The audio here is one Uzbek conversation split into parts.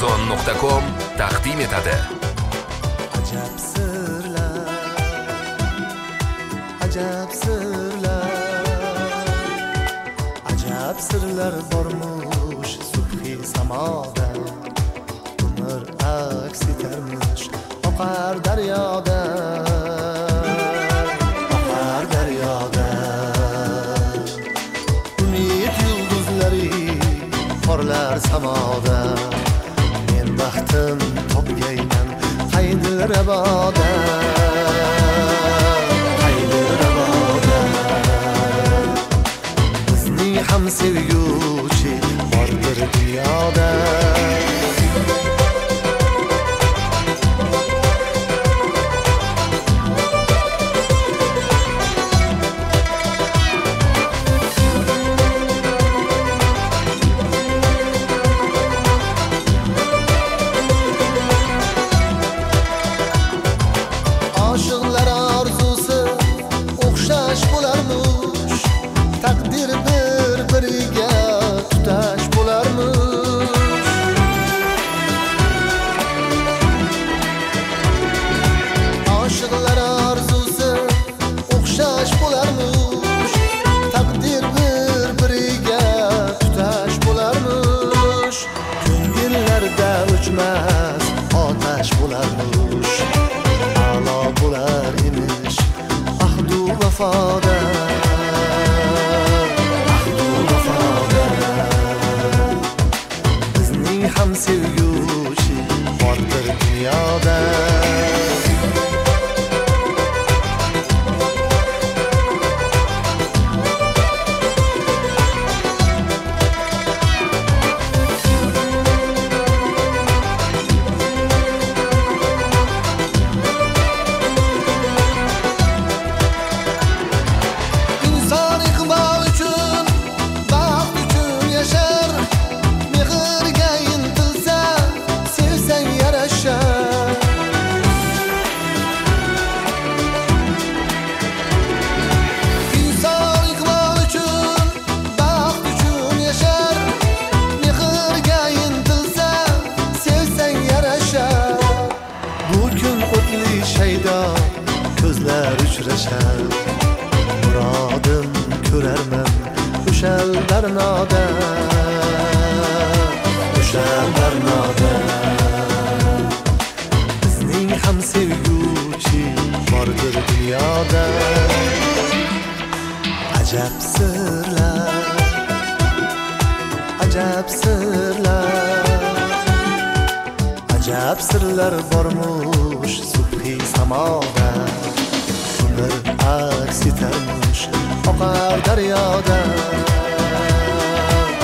Arzon.com taqdim etadi. Ajab sirlar, ajab sirlar, ajab sirlar bormush subhi samoda. Umr aks etarmish oqar daryoda, oqar daryoda. Umid yulduzlari porlar samoda. Men baxtim topgayman qaydi raboda, qaydi raboda. Bizning ham sevguchi bordir dunyoda. Aşıqlar arzusi o'xshash bo'larmish, taqdir bir-biriga tutash bo'larmish. Aşıqlar arzusi o'xshash bo'larmish, taqdir bir-biriga tutash bo'larmish. Ko'ngillarda o'chmas otash bo'larmish. A'lo bo'lar emish ahdu vafoda, ahdu vafoda. Bizning ham sevguchi bordir dunyoda. Shaydo ko'zlar uchrashar, murodim ko'rarman o'shal darnoda, o'shal darnoda. Bizning ham sevguchi bordir dunyoda. Ajab sirlar, ajab sirlar, ajab sirlar bormush subhi samoda. Umr aks etarmish oqar daryoda,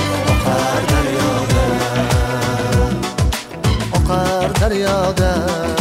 oqar daryoda, oqar daryoda.